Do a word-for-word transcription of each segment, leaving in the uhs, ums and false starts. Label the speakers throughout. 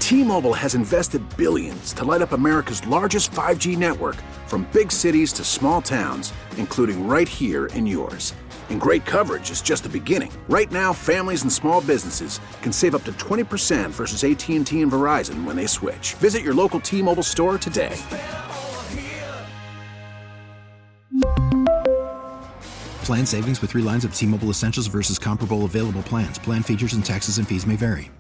Speaker 1: T-Mobile has invested billions to light up America's largest five G network, from big cities to small towns, including right here in yours. And great coverage is just the beginning. Right now, families and small businesses can save up to twenty percent versus A T and T and Verizon when they switch. Visit your local T-Mobile store today.
Speaker 2: Plan savings with three lines of T-Mobile Essentials versus comparable available plans. Plan features and taxes and fees may vary.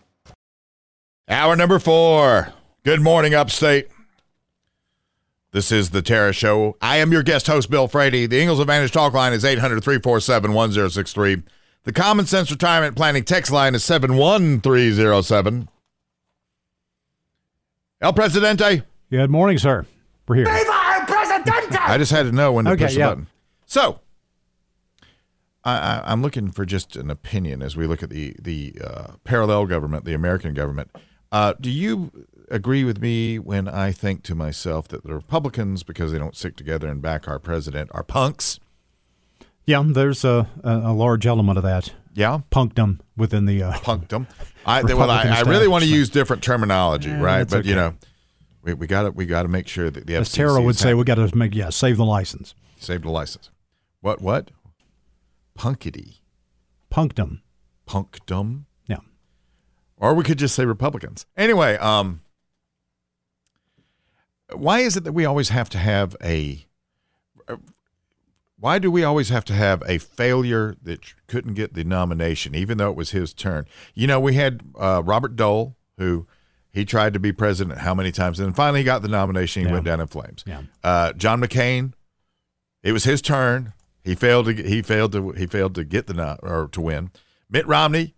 Speaker 3: Hour number four. Good morning, Upstate. This is the Tara Show. I am your guest host, Bill Frady. The Ingalls Advantage talk line is eight hundred, three four seven, one zero six three. The Common Sense Retirement Planning text line is seven one three zero seven. El Presidente.
Speaker 4: Good morning, sir. We're here.
Speaker 3: Viva el Presidente! I just had to know when to
Speaker 4: okay,
Speaker 3: push the
Speaker 4: yeah.
Speaker 3: button. So, I, I, I'm looking for just an opinion as we look at the, the uh, parallel government, the American government. Uh, do you agree with me when I think to myself that the Republicans, because they don't stick together and back our president, are punks?
Speaker 4: Yeah, there's a, a, a large element of that.
Speaker 3: Yeah?
Speaker 4: Punkdom within the uh,
Speaker 3: Punkdom. I, well, I, I really want to use different terminology,
Speaker 4: yeah,
Speaker 3: right? But,
Speaker 4: okay.
Speaker 3: you know, we we got to we got to make sure that the
Speaker 4: As
Speaker 3: F C C
Speaker 4: Tara would say,
Speaker 3: happy.
Speaker 4: we got to make, yeah, save the license.
Speaker 3: Save the license. What, what? Punkity.
Speaker 4: Punkdom.
Speaker 3: Punkdom?
Speaker 4: Yeah.
Speaker 3: Or we could just say Republicans. Anyway, um, why is it that we always have to have a – why do we always have to have a failure that couldn't get the nomination, even though it was his turn? You know, we had uh, Robert Dole, who he tried to be president how many times, and finally he got the nomination. He
Speaker 4: yeah.
Speaker 3: went down in flames.
Speaker 4: Yeah.
Speaker 3: Uh, John McCain, it was his turn. He failed to he failed to he failed to get the no, or to win. Mitt Romney.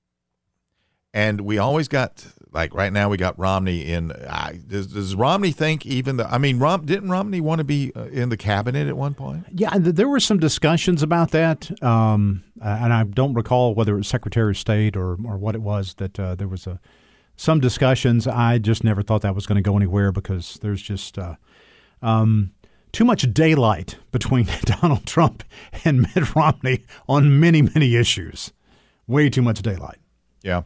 Speaker 3: And we always got, like right now we got Romney in. Uh, does, does Romney think even the, I mean, Rom, didn't Romney want to be uh, in the cabinet at one point?
Speaker 4: Yeah, there were some discussions about that. Um, and I don't recall whether it was Secretary of State or, or what it was that uh, there was a, some discussions. I just never thought that was going to go anywhere because there's just uh, um, too much daylight between Donald Trump and Mitt Romney on many, many issues. Way too much daylight.
Speaker 3: Yeah.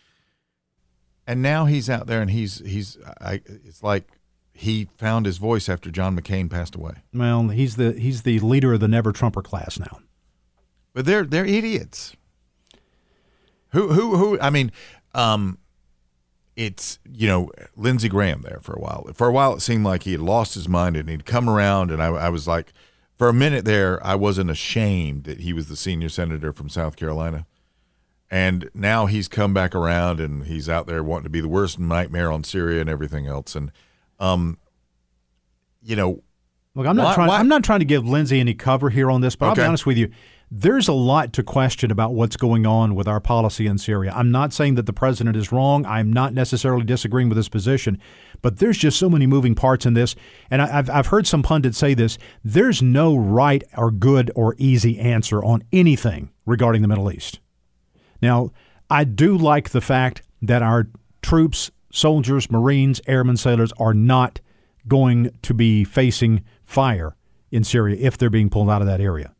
Speaker 3: And now he's out there, and he's he's. I, it's like he found his voice after John McCain passed away.
Speaker 4: Well, he's the he's the leader of the Never Trumper class now.
Speaker 3: But they're they're idiots. Who who who? I mean, um, it's you know Lindsey Graham there for a while. For a while, it seemed like he had lost his mind, and he'd come around, and I, I was like, for a minute there, I wasn't ashamed that he was the senior senator from South Carolina. And now he's come back around, and he's out there wanting to be the worst nightmare on Syria and everything else. And, um, you know,
Speaker 4: look, I'm not
Speaker 3: why,
Speaker 4: trying.
Speaker 3: why?
Speaker 4: I'm not trying to give Lindsey any cover here on this, but
Speaker 3: Okay.
Speaker 4: I'll be honest with you. There's a lot to question about what's going on with our policy in Syria. I'm not saying that the president is wrong. I'm not necessarily disagreeing with his position, but there's just so many moving parts in this. And I, I've I've heard some pundits say this. There's no right or good or easy answer on anything regarding the Middle East. Now, I do like the fact that our troops, soldiers, Marines, airmen, sailors are not going to be facing fire in Syria if they're being pulled out of that area.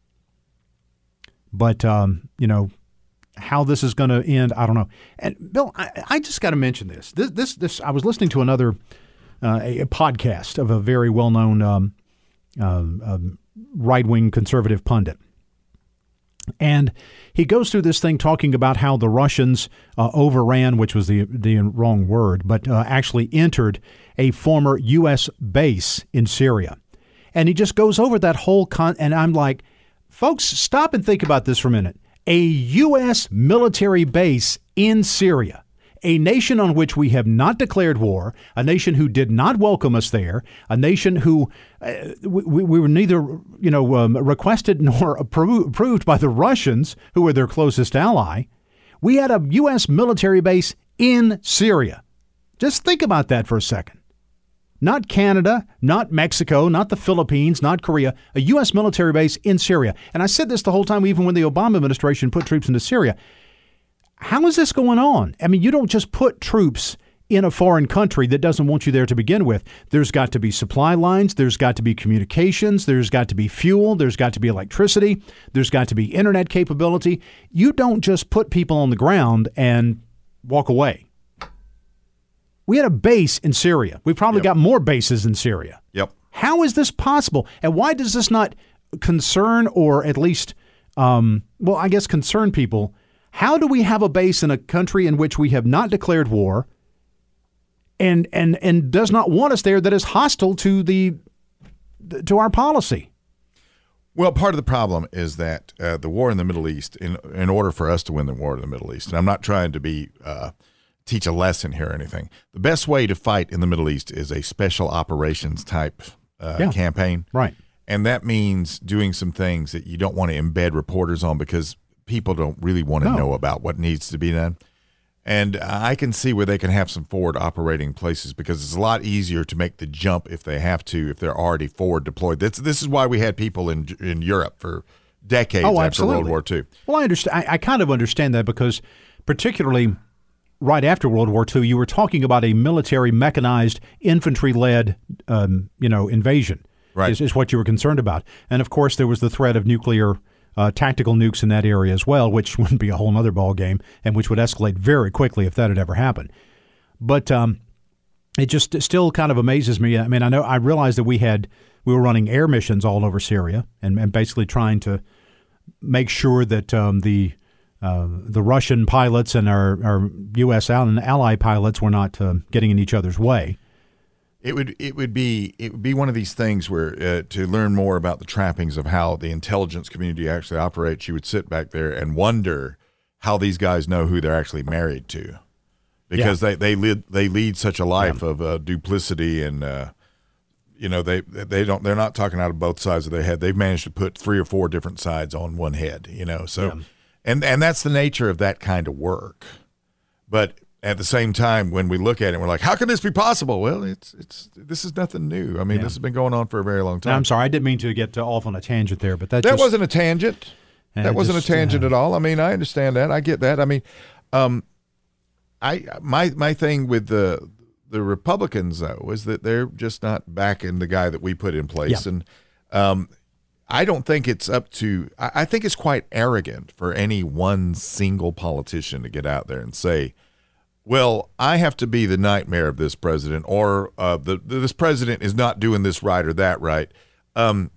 Speaker 4: But, um, you know, how this is going to end, I don't know. And, Bill, I, I just got to mention this. This, this, this. I was listening to another uh, a, a podcast of a very well-known um, uh, um, right-wing conservative pundit. And he goes through this thing talking about how the Russians uh, overran, which was the the wrong word, but uh, actually entered a former U S base in Syria. And he just goes over that whole con. And I'm like, folks, stop and think about this for a minute. A U S military base in Syria, a nation on which we have not declared war, a nation who did not welcome us there, a nation who uh, we, we were neither, you know, um, requested nor appro- approved by the Russians, who were their closest ally. We had a U S military base in Syria. Just think about that for a second. Not Canada, not Mexico, not the Philippines, not Korea, a U S military base in Syria. And I said this the whole time, even when the Obama administration put troops into Syria. How is this going on? I mean, you don't just put troops in a foreign country that doesn't want you there to begin with. There's got to be supply lines. There's got to be communications. There's got to be fuel. There's got to be electricity. There's got to be internet capability. You don't just put people on the ground and walk away. We had a base in Syria. We've probably
Speaker 3: Yep.
Speaker 4: got more bases in Syria.
Speaker 3: Yep.
Speaker 4: How is this possible? And why does this not concern or at least, um, well, I guess concern people? How do we have a base in a country in which we have not declared war and and and does not want us there, that is hostile to the to our policy?
Speaker 3: Well, part of the problem is that uh, the war in the Middle East, in in order for us to win the war in the Middle East, and I'm not trying to be uh, teach a lesson here or anything, the best way to fight in the Middle East is a special operations type uh,
Speaker 4: Yeah.
Speaker 3: campaign.
Speaker 4: Right.
Speaker 3: And that means doing some things that you don't want to embed reporters on because people don't really want to
Speaker 4: No.
Speaker 3: know about what needs to be done. And I can see where they can have some forward operating places because it's a lot easier to make the jump if they have to, if they're already forward deployed. This, this is why we had people in in Europe for decades
Speaker 4: Oh,
Speaker 3: after
Speaker 4: absolutely.
Speaker 3: World War Two.
Speaker 4: Well, I understand. I, I kind of understand that because, particularly right after World War Two, you were talking about a military, mechanized, infantry-led, um, you know, invasion.
Speaker 3: Right.
Speaker 4: Is, is what you were concerned about, and of course, there was the threat of nuclear. Uh, tactical nukes in that area as well, which would be a whole other ball game and which would escalate very quickly if that had ever happened. But um, it just it still kind of amazes me. I mean, I know I realized that we had we were running air missions all over Syria and, and basically trying to make sure that um, the uh, the Russian pilots and our, our U S and ally pilots were not uh, getting in each other's way.
Speaker 3: It would it would be it would be one of these things where uh, to learn more about the trappings of how the intelligence community actually operates, you would sit back there and wonder how these guys know who they're actually married to, because yeah. they they lead they lead such a life yeah. of uh, duplicity and uh, you know they they don't they're not talking out of both sides of their head. They've managed to put three or four different sides on one head, you know. So yeah. and and that's the nature of that kind of work, but. At the same time, when we look at it, we're like, how can this be possible? Well, it's it's this is nothing new. I mean, yeah. this has been going on for a very long time.
Speaker 4: Now, I'm sorry, I didn't mean to get off on a tangent there, but that
Speaker 3: that
Speaker 4: just,
Speaker 3: wasn't a tangent. That wasn't just, a tangent uh, at all. I mean, I understand that. I get that. I mean, um, I my my thing with the the Republicans though is that they're just not backing the guy that we put in place, yeah. and um, I don't think it's up to. I, I think it's quite arrogant for any one single politician to get out there and say, well, I have to be the nightmare of this president, or uh, the, this president is not doing this right or that right. Um,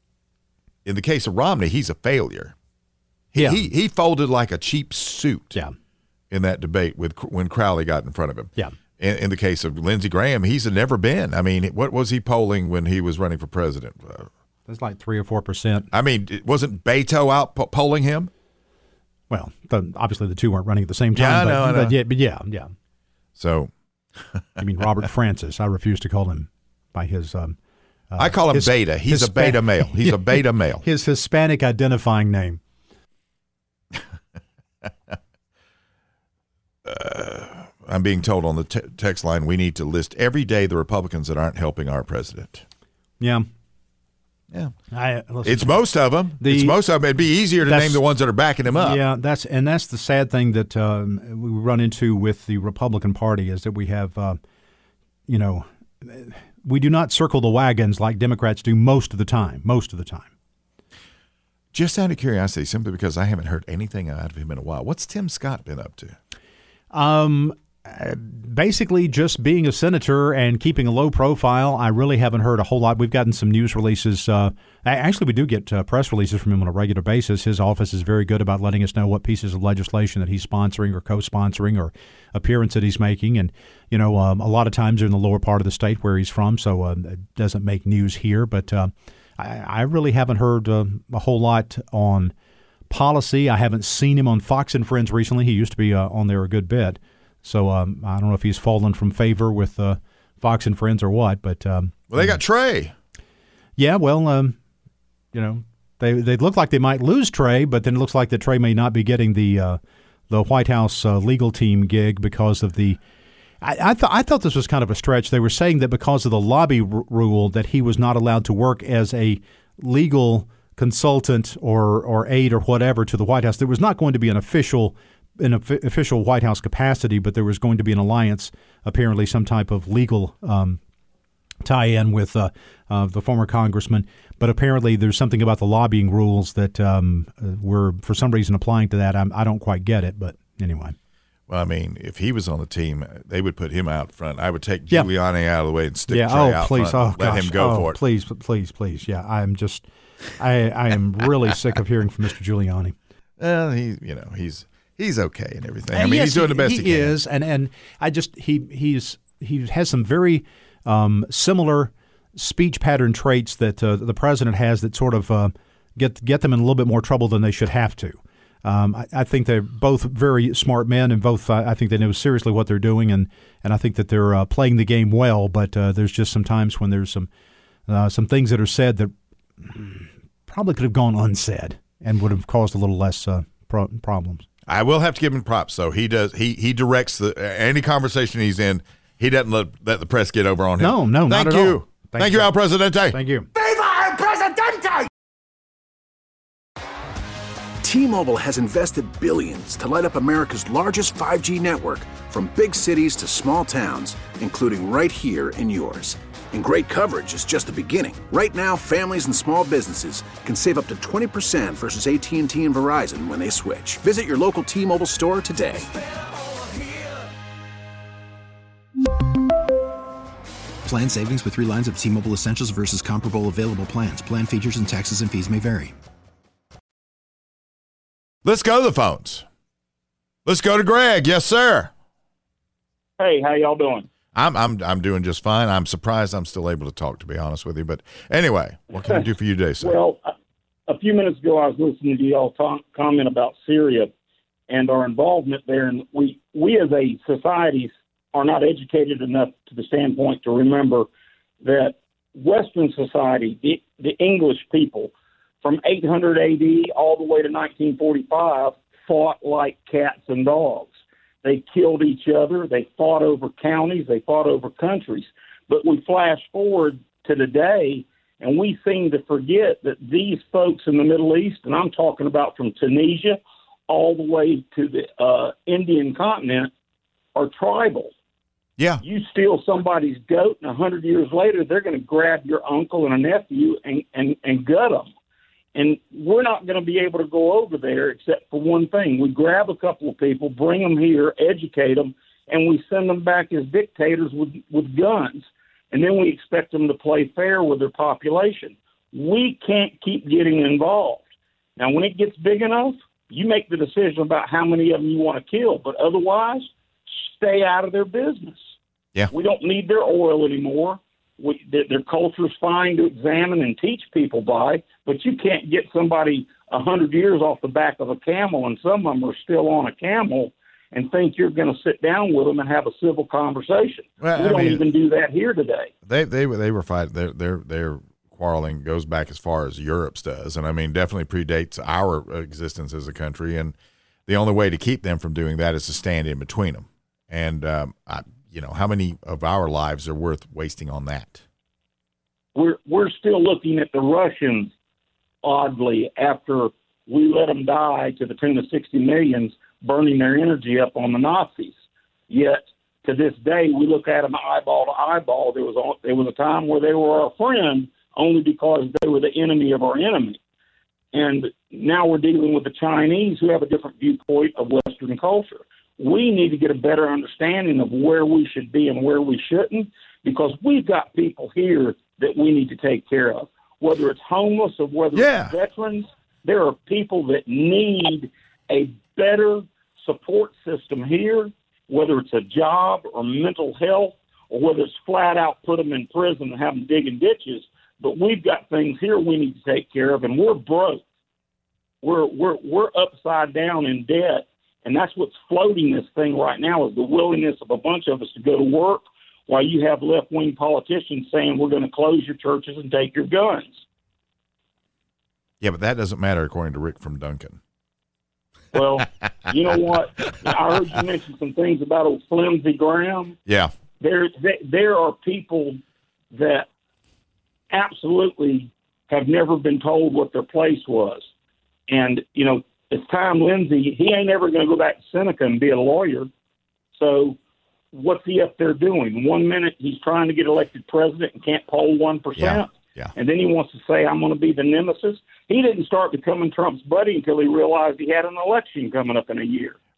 Speaker 3: in the case of Romney, he's a failure. He,
Speaker 4: yeah.
Speaker 3: he he folded like a cheap suit
Speaker 4: yeah.
Speaker 3: in that debate with when Crowley got in front of him.
Speaker 4: Yeah.
Speaker 3: In, in the case of Lindsey Graham, he's never been. I mean, what was he polling when he was running for president? Uh,
Speaker 4: That's like three or four percent.
Speaker 3: I mean, it wasn't Beto out po- polling him?
Speaker 4: Well, the, obviously the two weren't running at the same time.
Speaker 3: Yeah, I
Speaker 4: but,
Speaker 3: know, I know.
Speaker 4: But yeah, but yeah, yeah.
Speaker 3: So,
Speaker 4: I mean Robert Francis. I refuse to call him by his. Um, uh,
Speaker 3: I call him
Speaker 4: his,
Speaker 3: Beta. He's
Speaker 4: his
Speaker 3: a beta male. He's a beta male.
Speaker 4: His Hispanic identifying name.
Speaker 3: uh, I'm being told on the te- text line we need to list every day the Republicans that aren't helping our president.
Speaker 4: Yeah.
Speaker 3: Yeah,
Speaker 4: I,
Speaker 3: it's most of them.
Speaker 4: The,
Speaker 3: it's most of them. It'd be easier to name the ones that are backing him up.
Speaker 4: Yeah, that's and that's the sad thing that um, we run into with the Republican Party is that we have, uh, you know, we do not circle the wagons like Democrats do most of the time. Most of the time.
Speaker 3: Just out of curiosity, simply because I haven't heard anything out of him in a while, what's Tim Scott been up to?
Speaker 4: Um. Basically, just being a senator and keeping a low profile. I really haven't heard a whole lot. We've gotten some news releases. Uh, actually, we do get uh, press releases from him on a regular basis. His office is very good about letting us know what pieces of legislation that he's sponsoring or co-sponsoring or appearance that he's making. And, you know, um, a lot of times they're in the lower part of the state where he's from, so uh, it doesn't make news here. But uh, I, I really haven't heard uh, a whole lot on policy. I haven't seen him on Fox and Friends recently. He used to be uh, on there a good bit. So um, I don't know if he's fallen from favor with uh, Fox and Friends or what, but um,
Speaker 3: well, they got Trey.
Speaker 4: Yeah, well, um, you know, they they look like they might lose Trey, but then it looks like that Trey may not be getting the uh, the White House uh, legal team gig because of the. I I, th- I thought this was kind of a stretch. They were saying that because of the lobby r- rule that he was not allowed to work as a legal consultant or or aide or whatever to the White House. There was not going to be an official. in an official White House capacity, but there was going to be an alliance, apparently some type of legal um, tie-in with uh, uh, the former congressman. But apparently there's something about the lobbying rules that um, were, for some reason, applying to that. I'm, I don't quite get it, but anyway.
Speaker 3: Well, I mean, if he was on the team, they would put him out front. I would take
Speaker 4: Yeah.
Speaker 3: Giuliani out of the way and stick
Speaker 4: Yeah.
Speaker 3: Trey
Speaker 4: Oh,
Speaker 3: out
Speaker 4: please.
Speaker 3: front.
Speaker 4: Oh,
Speaker 3: Let
Speaker 4: gosh.
Speaker 3: him go
Speaker 4: oh,
Speaker 3: for it.
Speaker 4: Please, please, please. Yeah, I'm just, I, I am really sick of hearing from Mister Giuliani.
Speaker 3: Well, he, you know, he's he's okay and everything. I
Speaker 4: And
Speaker 3: mean,
Speaker 4: yes,
Speaker 3: he's doing the best he,
Speaker 4: he
Speaker 3: can.
Speaker 4: is, and and I just he he's he has some very um, similar speech pattern traits that uh, the president has that sort of uh, get get them in a little bit more trouble than they should have to. Um, I, I think they're both very smart men, and both uh, I think they know seriously what they're doing, and, and I think that they're uh, playing the game well. But uh, there's just some times when there's some uh, some things that are said that probably could have gone unsaid and would have caused a little less uh, pro- problems.
Speaker 3: I will have to give him props, though. He does. He he directs the any conversation he's in. He doesn't let, let the press get over on him.
Speaker 4: No, no,
Speaker 3: Thank
Speaker 4: not
Speaker 3: you.
Speaker 4: at all.
Speaker 3: Thank,
Speaker 4: Thank
Speaker 3: you,
Speaker 4: you.
Speaker 3: Al Presidente.
Speaker 4: Thank you.
Speaker 1: T-Mobile has invested billions to light up America's largest five G network, from big cities to small towns, including right here in yours. And great coverage is just the beginning. Right now, families and small businesses can save up to twenty percent versus A T and T and Verizon when they switch. Visit your local T-Mobile store today.
Speaker 2: Plan savings with three lines of T-Mobile Essentials versus comparable available plans. Plan features and taxes and fees may vary.
Speaker 3: Let's go to the phones. Let's go to Greg. Yes, sir.
Speaker 5: Hey, how y'all doing?
Speaker 3: I'm I'm I'm doing just fine. I'm surprised I'm still able to talk, to be honest with you. But anyway, what can I do for you today, sir?
Speaker 5: Well, a few minutes ago, I was listening to y'all talk, comment about Syria and our involvement there, and we we as a society are not educated enough to the standpoint to remember that Western society, the, the English people, from eight hundred A D all the way to nineteen forty-five, fought like cats and dogs. They killed each other. They fought over counties. They fought over countries. But we flash forward to today, and we seem to forget that these folks in the Middle East, and I'm talking about from Tunisia all the way to the uh, Indian continent, are tribal.
Speaker 3: Yeah.
Speaker 5: You steal somebody's goat, and a hundred years later, they're going to grab your uncle and a nephew and, and, and gut them. And we're not going to be able to go over there except for one thing. We grab a couple of people, bring them here, educate them, and we send them back as dictators with, with guns. And then we expect them to play fair with their population. We can't keep getting involved. Now, when it gets big enough, you make the decision about how many of them you want to kill. But otherwise, stay out of their business.
Speaker 3: Yeah.
Speaker 5: We don't need their oil anymore. We, their, their culture is fine to examine and teach people by, but you can't get somebody a hundred years off the back of a camel, and some of them are still on a camel, and think you're going to sit down with them and have a civil conversation.
Speaker 3: Well,
Speaker 5: we
Speaker 3: I
Speaker 5: don't
Speaker 3: mean,
Speaker 5: even do that here today.
Speaker 3: They they they were fighting. Their their their quarreling goes back as far as Europe's does, and I mean definitely predates our existence as a country. And the only way to keep them from doing that is to stand in between them. And um, I, you know, how many of our lives are worth wasting on that?
Speaker 5: We're we're still looking at the Russians, oddly, after we let them die to the tune of sixty millions, burning their energy up on the Nazis. Yet to this day, we look at them eyeball to eyeball. There was a, there was a time where they were our friend only because they were the enemy of our enemy. And now we're dealing with the Chinese, who have a different viewpoint of Western culture. We need to get a better understanding of where we should be and where we shouldn't, because we've got people here that we need to take care of. Whether it's homeless or whether
Speaker 3: Yeah.
Speaker 5: it's veterans, there are people that need a better support system here, whether it's a job or mental health, or whether it's flat out put them in prison and have them digging ditches. But we've got things here we need to take care of, and we're broke. We're we're we're upside down in debt, and that's what's floating this thing right now, is the willingness of a bunch of us to go to work, while you have left-wing politicians saying we're going to close your churches and take your guns.
Speaker 3: Yeah, but that doesn't matter according to Rick from Duncan.
Speaker 5: Well, you know what? I heard you mention some things about old Flimsy Graham.
Speaker 3: Yeah.
Speaker 5: There, there are people that absolutely have never been told what their place was. And, you know, it's Tom Lindsay. He ain't ever going to go back to Seneca and be a lawyer. So what's he up there doing? One minute he's trying to get elected president and can't poll one percent.
Speaker 3: Yeah. Yeah.
Speaker 5: And then he wants to say, I'm going to be the nemesis. He didn't start becoming Trump's buddy until he realized he had an election coming up in a year.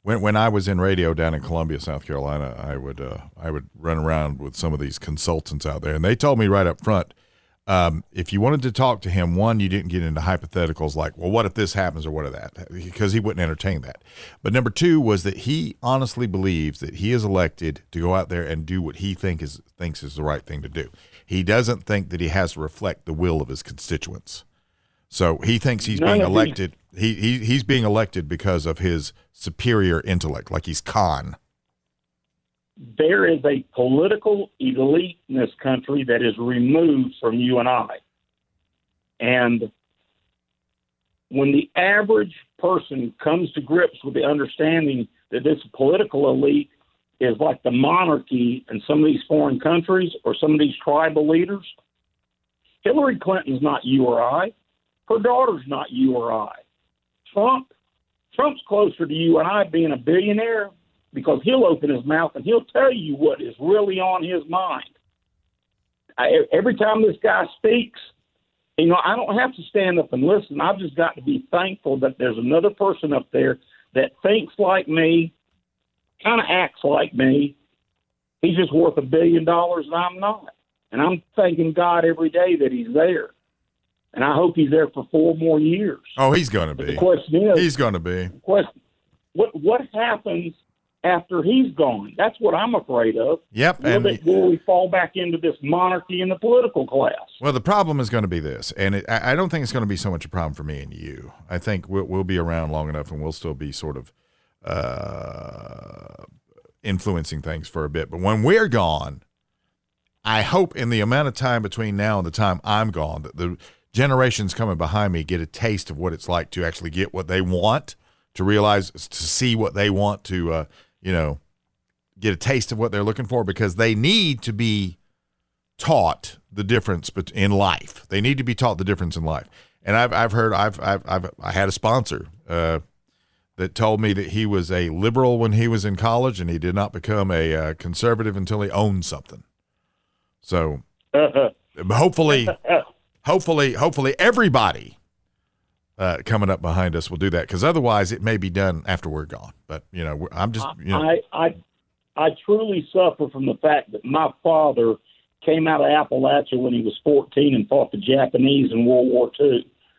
Speaker 3: When when I was in radio down in Columbia, South Carolina, I would uh, I would run around with some of these consultants out there, and they told me right up front, um, if you wanted to talk to him, one, you didn't get into hypotheticals like, well, what if this happens or what if that, because he wouldn't entertain that. But number two was that he honestly believes that he is elected to go out there and do what he think is thinks is the right thing to do. He doesn't think that he has to reflect the will of his constituents. So he thinks he's being elected. He, he he's being elected because of his superior intellect, like he's Khan.
Speaker 5: There is a political elite in this country that is removed from you and I. And when the average person comes to grips with the understanding that this political elite is like the monarchy in some of these foreign countries or some of these tribal leaders, Hillary Clinton's not you or I. Her daughter's not you or I. Trump, Trump's closer to you and I being a billionaire because he'll open his mouth and he'll tell you what is really on his mind. I, every time this guy speaks, you know, I don't have to stand up and listen. I've just got to be thankful that there's another person up there that thinks like me, kind of acts like me. He's just worth a billion dollars and I'm not. And I'm thanking God every day that he's there. And I hope he's there for four more years.
Speaker 3: Oh, he's going to be.
Speaker 5: The question is,
Speaker 3: he's going to be.
Speaker 5: Question, what what happens after he's gone? That's what I'm afraid of.
Speaker 3: Yep.
Speaker 5: Will,
Speaker 3: and
Speaker 5: they, will we fall back into this monarchy in the political class?
Speaker 3: Well, the problem is going to be this, and it, I don't think it's going to be so much a problem for me and you. I think we'll, we'll be around long enough, and we'll still be sort of uh, influencing things for a bit. But when we're gone, I hope in the amount of time between now and the time I'm gone that the generations coming behind me get a taste of what it's like to actually get what they want, to realize, to see what they want, to, uh, you know, get a taste of what they're looking for, because they need to be taught the difference in life. They need to be taught the difference in life. And I've I've heard I've I've, I've I had a sponsor uh, that told me that he was a liberal when he was in college, and he did not become a uh, conservative until he owned something. So hopefully. Hopefully, hopefully everybody uh, coming up behind us will do that, because otherwise it may be done after we're gone. But, you know, I'm just, you know.
Speaker 5: I, I, I truly suffer from the fact that my father came out of Appalachia when he was fourteen and fought the Japanese in World War Two.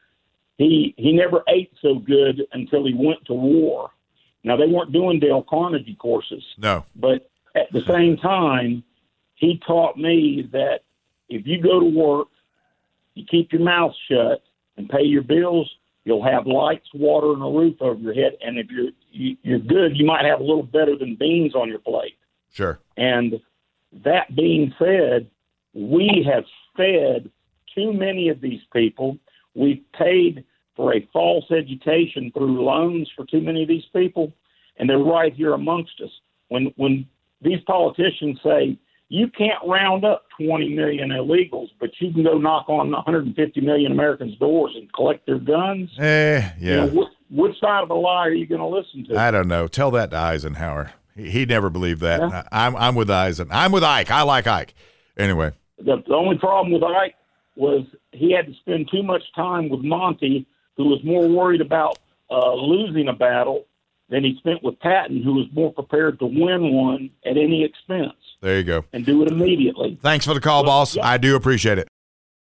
Speaker 5: He, he never ate so good until he went to war. Now, they weren't doing Dale Carnegie courses.
Speaker 3: No.
Speaker 5: But at the same time, he taught me that if you go to work, you keep your mouth shut and pay your bills, you'll have lights, water, and a roof over your head. And if you're you, you're good, you might have a little better than beans on your plate.
Speaker 3: Sure.
Speaker 5: And that being said, we have fed too many of these people. We've paid for a false education through loans for too many of these people, and they're right here amongst us. When when these politicians say, you can't round up twenty million illegals, but you can go knock on one hundred fifty million Americans' doors and collect their guns.
Speaker 3: Eh, yeah.
Speaker 5: You know, which, which side of the lie are you going to listen to?
Speaker 3: I don't know. Tell that to Eisenhower. He, he never believed that.
Speaker 5: Yeah.
Speaker 3: I'm I'm with Eisen. I'm with Ike. I like Ike. Anyway.
Speaker 5: The, the only problem with Ike was he had to spend too much time with Monty, who was more worried about uh, losing a battle than he spent with Patton, who was more prepared to win one at any expense.
Speaker 3: There you go.
Speaker 5: And do it immediately.
Speaker 3: Thanks for the call, well, boss. Yeah. I do appreciate it.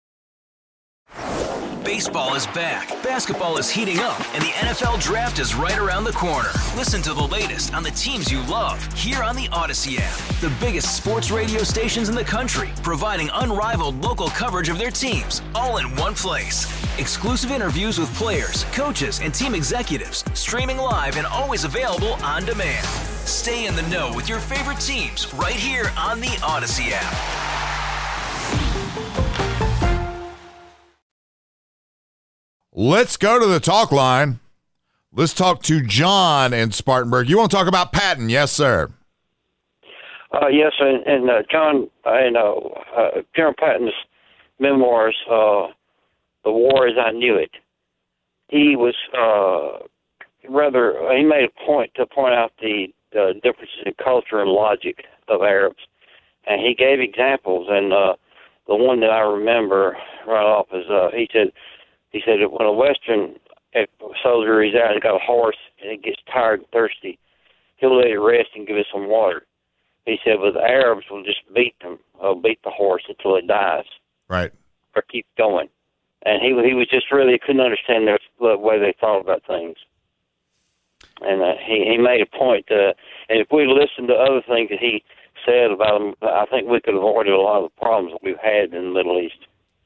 Speaker 6: Baseball is back, basketball is heating up, and the N F L Draft is right around the corner. Listen to the latest on the teams you love here on the Odyssey app. The biggest sports radio stations in the country, providing unrivaled local coverage of their teams, all in one place. Exclusive interviews with players, coaches, and team executives, streaming live and always available on demand. Stay in the know with your favorite teams right here on the Odyssey app.
Speaker 3: Let's go to the talk line. Let's talk to John in Spartanburg. You want to talk about Patton? Yes, sir.
Speaker 7: Uh, yes, and, and uh, John, I know uh, General Patton's memoirs, uh, The War as I Knew It. He was uh, rather, he made a point to point out the uh, differences in culture and logic of Arabs. And he gave examples, and uh, the one that I remember right off is uh, he said, He said that when a Western soldier is out and got a horse and it gets tired and thirsty, he'll let it rest and give it some water. He said, with the Arabs, we'll just beat them, uh, beat the horse until it dies.
Speaker 3: Right.
Speaker 7: Or keep going. And he he was just really couldn't understand their, the way they thought about things. And uh, he, he made a point. Uh, and if we listened to other things that he said about them, I think we could have avoided a lot of the problems that we've had in the Middle East.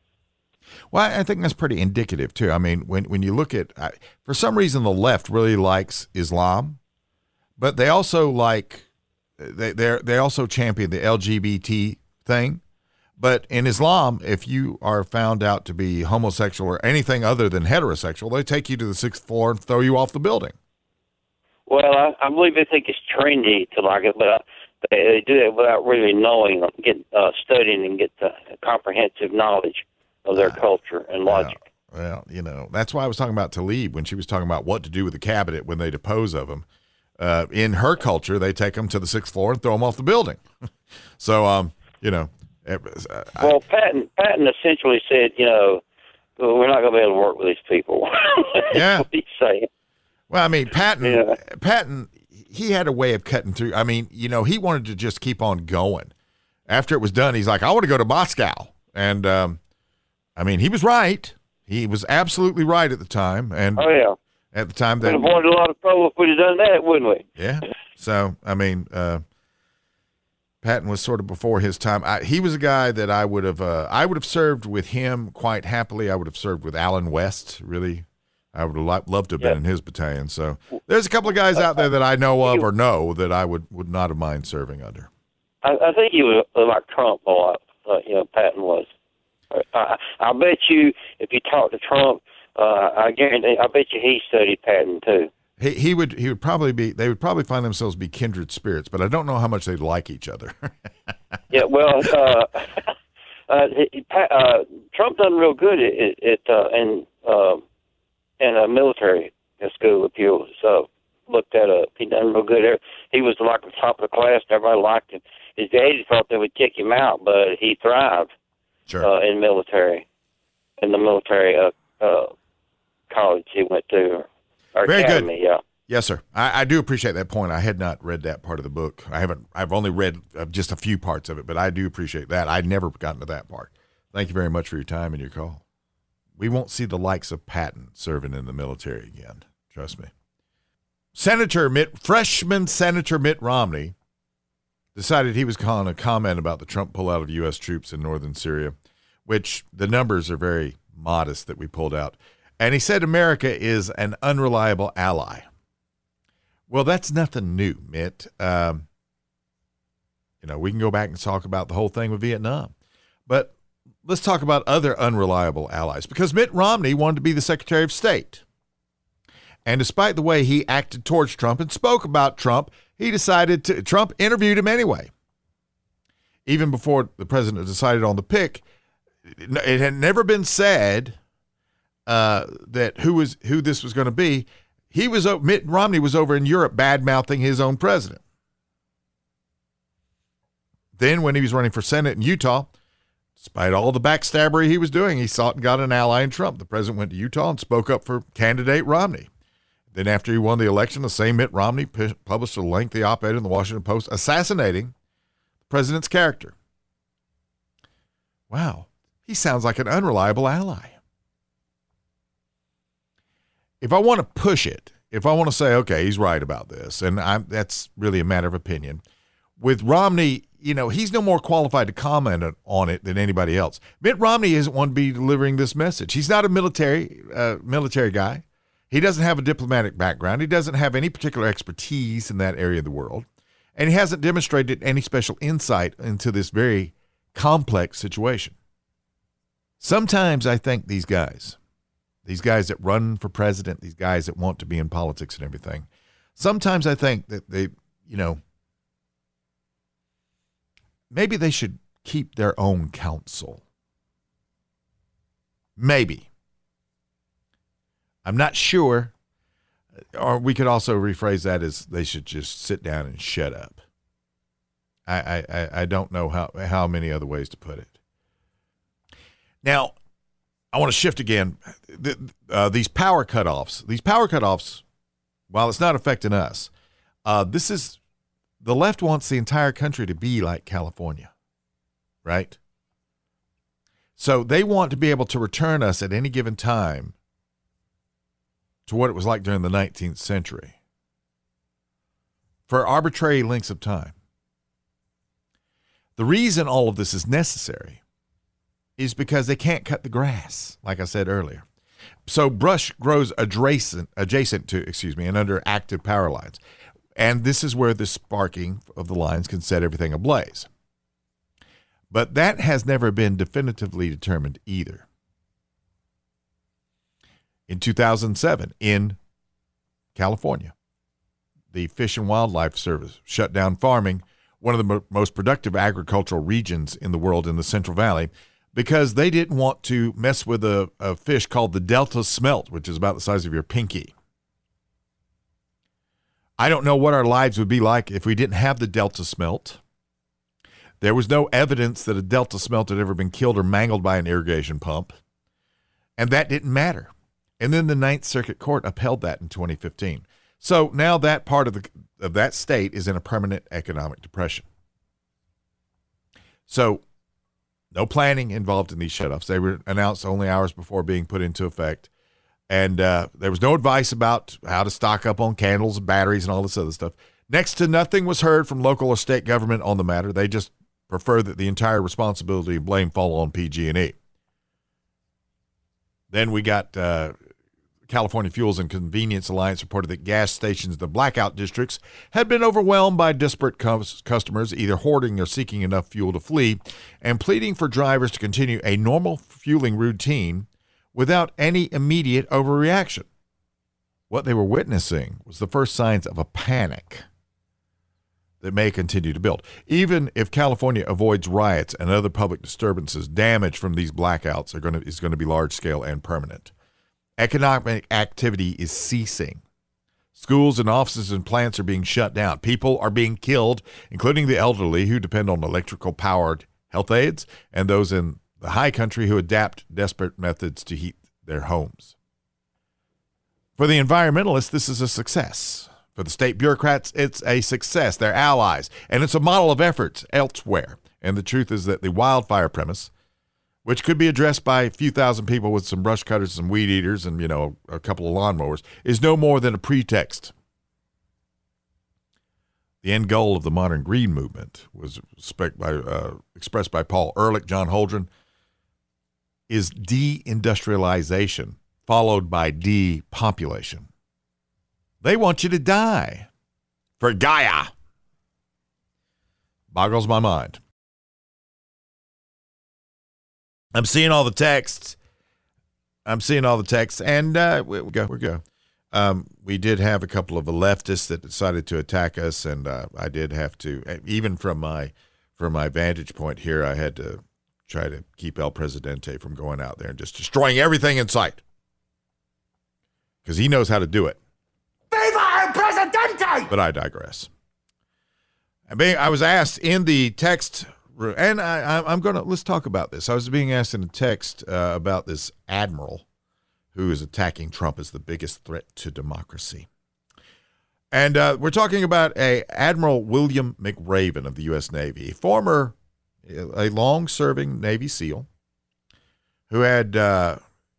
Speaker 3: Well, I think that's pretty indicative, too. I mean, when, when you look at, uh, for some reason, the left really likes Islam, but they also like, they they they also champion the L G B T thing. But in Islam, if you are found out to be homosexual or anything other than heterosexual, they take you to the sixth floor and throw you off the building.
Speaker 7: Well, I, I believe they think it's trendy to like it, but I, they, they do it without really knowing, get uh, studying and get the comprehensive knowledge of their uh, culture and logic.
Speaker 3: Well, well, you know, that's why I was talking about Tlaib when she was talking about what to do with the cabinet when they depose of him. Uh, in her culture, they take them to the sixth floor and throw them off the building. so, um, you know. It, uh,
Speaker 7: well, Patton, Patton essentially said, you know, we're not going to be able to work with these people.
Speaker 3: Yeah.
Speaker 7: What he's saying.
Speaker 3: Well, I mean, Patton,
Speaker 7: yeah.
Speaker 3: Patton, he had a way of cutting through. I mean, you know, he wanted to just keep on going. After it was done, he's like, I want to go to Moscow. And, um, I mean, he was right. He was absolutely right at the time. And
Speaker 7: oh, yeah.
Speaker 3: At the time that
Speaker 7: we'd avoided a lot of trouble if we'd have done that, wouldn't we?
Speaker 3: Yeah. So, I mean, uh, Patton was sort of before his time. I, he was a guy that I would have, uh, I would have served with him quite happily. I would have served with Alan West. Really, I would have li- loved to have been
Speaker 7: yeah.
Speaker 3: in his battalion. So, there's a couple of guys out there that I know of or know that I would, would not have mind serving under.
Speaker 7: I, I think he was like Trump a lot. Uh, you know, Patton was. I, I bet you, if you talk to Trump, uh, I guarantee, I bet you he studied Patton too.
Speaker 3: He he would he would probably be. They would probably find themselves be kindred spirits, but I don't know how much they'd like each other.
Speaker 7: yeah, well, uh, uh, uh, Trump done real good at, at uh, in uh, in a military school. If you so look that up, he done real good there. He was like the top of the class. Everybody liked him. His daddy thought they would kick him out, but he thrived
Speaker 3: sure.
Speaker 7: uh, in military in the military uh, uh, college he went to. Or
Speaker 3: Very
Speaker 7: academy,
Speaker 3: good.
Speaker 7: Yeah.
Speaker 3: Yes, sir. I, I do appreciate that point. I had not read that part of the book. I haven't. I've only read uh, just a few parts of it, but I do appreciate that. I'd never gotten to that part. Thank you very much for your time and your call. We won't see the likes of Patton serving in the military again. Trust me. Senator Mitt, freshman Senator Mitt Romney, decided he was calling a comment about the Trump pullout of U S troops in northern Syria, which the numbers are very modest that we pulled out. And he said America is an unreliable ally. Well, that's nothing new, Mitt. Um, you know, we can go back and talk about the whole thing with Vietnam. But let's talk about other unreliable allies, because Mitt Romney wanted to be the Secretary of State. And despite the way he acted towards Trump and spoke about Trump, he decided to, Trump interviewed him anyway. Even before the president decided on the pick, it had never been said Uh, that who was who this was going to be. He was Mitt Romney was over in Europe bad mouthing his own president. Then when he was running for Senate in Utah, despite all the backstabbery he was doing, he sought and got an ally in Trump. The president went to Utah and spoke up for candidate Romney. Then after he won the election, the same Mitt Romney p- published a lengthy op-ed in the Washington Post assassinating the president's character. Wow, he sounds like an unreliable ally. If I want to push it, if I want to say, okay, he's right about this, and I'm, that's really a matter of opinion. With Romney, you know, he's no more qualified to comment on it than anybody else. Mitt Romney isn't one to be delivering this message. He's not a military uh, military guy. He doesn't have a diplomatic background. He doesn't have any particular expertise in that area of the world, and he hasn't demonstrated any special insight into this very complex situation. Sometimes I think these guys, these guys that run for president, these guys that want to be in politics and everything, sometimes I think that they, you know, maybe they should keep their own counsel. Maybe. I'm not sure. Or we could also rephrase that as they should just sit down and shut up. I I, I don't know how, how many other ways to put it. Now, I want to shift again. The, uh, these power cutoffs, these power cutoffs, while it's not affecting us, Uh, this is the left wants the entire country to be like California, right? So they want to be able to return us at any given time to what it was like during the nineteenth century for arbitrary lengths of time. The reason all of this is necessary is because they can't cut the grass, like I said earlier. So brush grows adjacent, adjacent to, excuse me, and under active power lines. And this is where the sparking of the lines can set everything ablaze. But that has never been definitively determined either. In two thousand seven, in California, the Fish and Wildlife Service shut down farming, one of the mo- most productive agricultural regions in the world in the Central Valley, because they didn't want to mess with a, a fish called the Delta smelt, which is about the size of your pinky. I don't know what our lives would be like if we didn't have the Delta smelt. There was no evidence that a Delta smelt had ever been killed or mangled by an irrigation pump, and that didn't matter. And then the Ninth Circuit Court upheld that in twenty fifteen. So now that part of the of that state is in a permanent economic depression. So no planning involved in these shutoffs. They were announced only hours before being put into effect. And uh, there was no advice about how to stock up on candles and batteries and all this other stuff. Next to nothing was heard from local or state government on the matter. They just prefer that the entire responsibility and blame fall on P G and E. Then we got uh, California Fuels and Convenience Alliance reported that gas stations in the blackout districts had been overwhelmed by disparate customers, either hoarding or seeking enough fuel to flee, and pleading for drivers to continue a normal fueling routine without any immediate overreaction. What they were witnessing was the first signs of a panic that may continue to build. Even if California avoids riots and other public disturbances, damage from these blackouts are going to, is going to be large-scale and permanent. Economic activity is ceasing. Schools and offices and plants are being shut down. People are being killed, including the elderly who depend on electrical-powered health aids and those in the high country who adapt desperate methods to heat their homes. For the environmentalists, this is a success. For the state bureaucrats, it's a success. They're allies, and it's a model of efforts elsewhere. And the truth is that the wildfire premise, which could be addressed by a few thousand people with some brush cutters, some weed eaters, and, you know, a couple of lawnmowers, is no more than a pretext. The end goal of the modern green movement was spec by, uh, expressed by Paul Ehrlich, John Holdren, is deindustrialization followed by depopulation. They want you to die for Gaia. Boggles my mind. I'm seeing all the texts. I'm seeing all the texts, and uh, we go. We go. Um, we did have a couple of leftists that decided to attack us, and uh, I did have to, even from my from my vantage point here, I had to try to keep El Presidente from going out there and just destroying everything in sight, because he knows how to do it.
Speaker 8: Viva El Presidente!
Speaker 3: But I digress. I mean, I was asked in the text, and I, I'm going to, let's talk about this. I was being asked in a text uh, about this admiral who is attacking Trump as the biggest threat to democracy. And uh, we're talking about a Admiral William McRaven of the U S Navy, a former, a long-serving Navy SEAL who had, uh,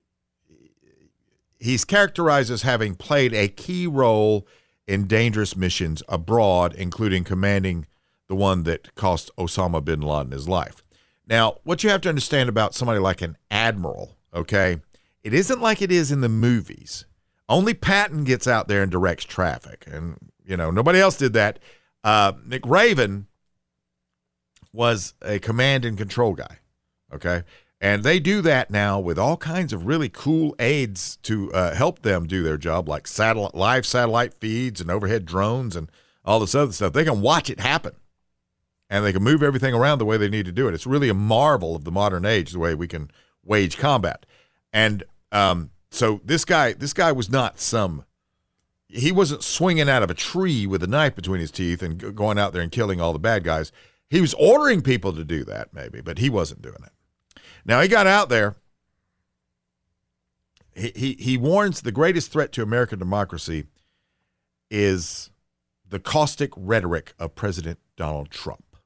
Speaker 3: he's characterized as having played a key role in dangerous missions abroad, including commanding the one that cost Osama bin Laden his life. Now, what you have to understand about somebody like an admiral, okay, it isn't like it is in the movies. Only Patton gets out there and directs traffic, and, you know, nobody else did that. Uh, McRaven was a command and control guy, okay? And they do that now with all kinds of really cool aids to uh, help them do their job, like satellite, live satellite feeds and overhead drones and all this other stuff. They can watch it happen, and they can move everything around the way they need to do it. It's really a marvel of the modern age, the way we can wage combat. And um, so this guy, this guy was not some, he wasn't swinging out of a tree with a knife between his teeth and g- going out there and killing all the bad guys. He was ordering people to do that, maybe, but he wasn't doing it. Now, he got out there. He, he, he warns the greatest threat to American democracy is the caustic rhetoric of President Donald Trump.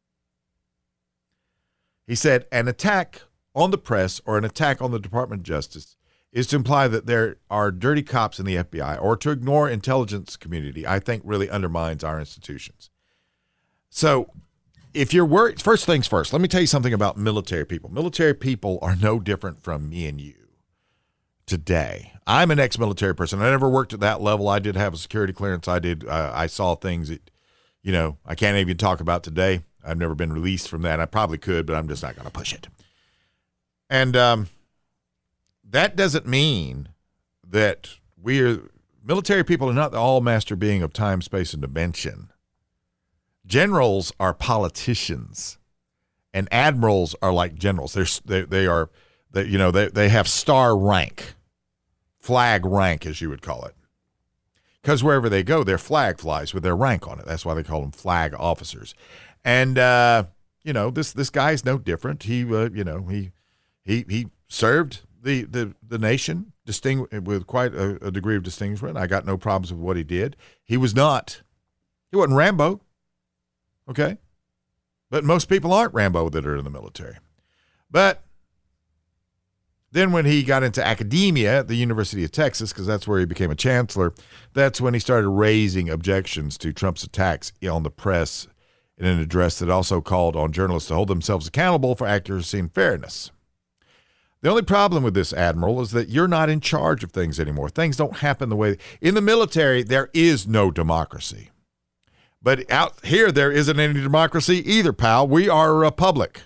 Speaker 3: He said, an attack on the press or an attack on the Department of Justice is to imply that there are dirty cops in the F B I or to ignore intelligence community, I think really undermines our institutions. So if you're worried, first things first, let me tell you something about military people. Military people are no different from me and you today. I'm an ex-military person. I never worked at that level. I did have a security clearance. I did. Uh, I saw things that, you know, I can't even talk about today. I've never been released from that. I probably could, but I'm just not going to push it. And um, that doesn't mean that we're military people are not the all-master being of time, space, and dimension. Generals are politicians, and admirals are like generals. They're, they they are, they, you know, they they have star rank, flag rank, as you would call it. Because wherever they go, their flag flies with their rank on it. That's why they call them flag officers. And uh, you know, this this guy's no different. He, uh, you know, he he he served the the the nation distingu- with quite a, a degree of distinguishment. I got no problems with what he did. He was not, he wasn't Rambo. Okay? But most people aren't Rambo that are in the military. But then when he got into academia at the University of Texas, because that's where he became a chancellor, that's when he started raising objections to Trump's attacks on the press in an address that also called on journalists to hold themselves accountable for accuracy and fairness. The only problem with this, Admiral, is that you're not in charge of things anymore. Things don't happen the way – in the military, there is no democracy. But out here, there isn't any democracy either, pal. We are a republic.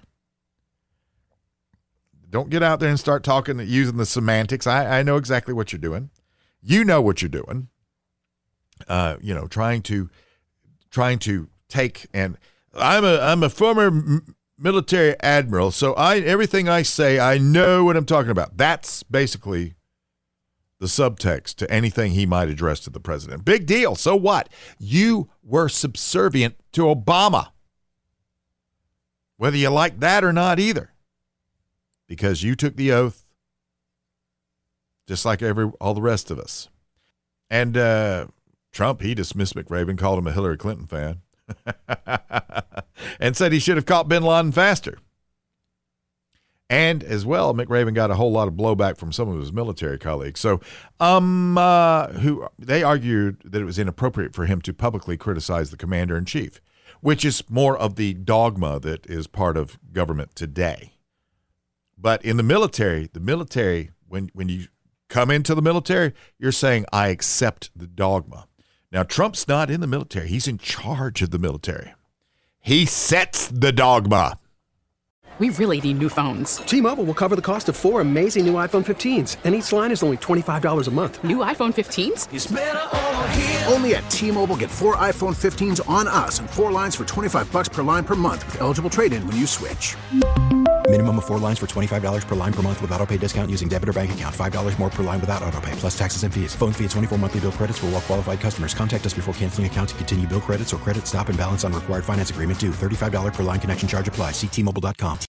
Speaker 3: Don't get out there and start talking, using the semantics. I, I know exactly what you're doing. You know what you're doing. Uh, you know, trying to trying to take and I'm a I'm a former m- military admiral, so I everything I say, I know what I'm talking about. That's basically the subtext to anything he might address to the president. Big deal. So what? You were subservient to Obama. Whether you like that or not either. Because you took the oath just like every all the rest of us. And uh, Trump, he dismissed McRaven, called him a Hillary Clinton fan, and said he should have caught bin Laden faster. And as well, McRaven got a whole lot of blowback from some of his military colleagues. So, um, uh, who they argued that it was inappropriate for him to publicly criticize the commander-in-chief, which is more of the dogma that is part of government today. But in the military, the military, when when you come into the military, you're saying, I accept the dogma. Now, Trump's not in the military. He's in charge of the military. He sets the dogma.
Speaker 9: We really need new phones.
Speaker 10: T-Mobile will cover the cost of four amazing new iPhone fifteens, and each line is only twenty-five dollars a month.
Speaker 9: New iPhone fifteens?
Speaker 8: It's better over here.
Speaker 1: Only at T-Mobile, get four iPhone fifteens on us and four lines for twenty-five bucks per line per month with eligible trade-in when you switch.
Speaker 2: Minimum of four lines for twenty-five dollars per line per month with autopay discount using debit or bank account. five dollars more per line without autopay, plus taxes and fees. Phone fee at twenty-four monthly bill credits for well-qualified customers. Contact us before canceling account to continue bill credits or credit stop and balance on required finance agreement due. thirty-five dollars per line connection charge applies. See T Mobile dot com.